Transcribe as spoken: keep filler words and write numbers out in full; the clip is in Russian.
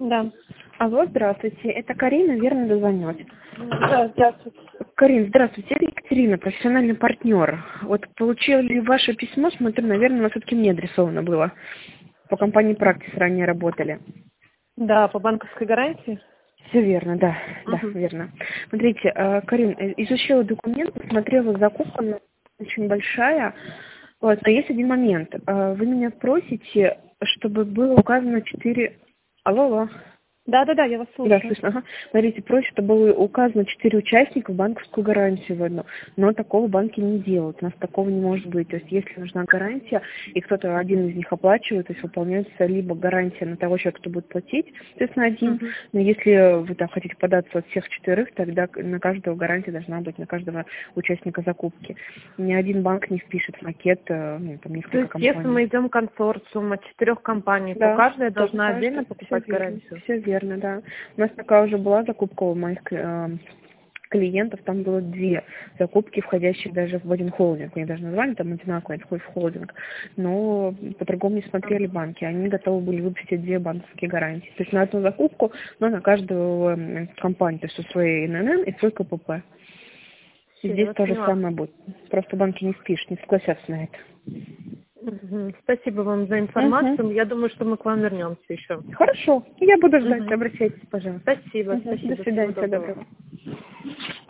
Да. Алло, здравствуйте. Это Карина, верно дозвонилась? Да, здравствуйте. Карин, здравствуйте. Это Екатерина, профессиональный партнер. Вот получили ваше письмо, смотрю, наверное, оно все-таки мне адресовано было. По компании «Практис» ранее работали. Да, по банковской гарантии? Все верно, да, да, Угу. верно. Смотрите, э, Карин, э, изучила документ, посмотрела закупку, она очень большая. Вот, но есть один момент. Э, Вы меня просите, чтобы было указано четыре... Алло, алло. Да, да, да, я вас Да, слушаю. слышно. Ага. Смотрите, просит, чтобы было указано четыре участника в банковскую гарантию в одну. Но такого банки не делают. У нас такого не может быть. То есть, если нужна гарантия, и кто-то один из них оплачивает, то есть выполняется либо гарантия на того человека, кто будет платить, соответственно, один. Угу. Но если вы там хотите податься от всех четырех, тогда на каждого гарантия должна быть, на каждого участника закупки. Ни один банк не впишет в пакет, э, ну, там, То несколько есть, если компаний. мы идем консорциум от четырех компаний, то Да, каждая то должна каждый, отдельно все покупать верно, гарантию? все верно, да. У нас такая уже была закупка у моих э, клиентов, там было две закупки, входящие даже в один холдинг. Мне даже название там одинаковое, это входит в холдинг. Но по-другому не смотрели банки. Они готовы были выпустить две банковские гарантии. То есть на одну закупку, но на каждую э, компанию, то есть у своей эн эн эн и свой ка пэ пэ. И Всё, я здесь вас то же поняла. самое будет. Просто банки не спишут, не согласятся на это. Мгм. Спасибо вам за Угу. информацию. Я думаю, что мы к вам вернемся еще. Хорошо. Я буду ждать. Мгм. Обращайтесь, пожалуйста. Спасибо, Угу. До спасибо. Всего свидания. Всего доброго. доброго.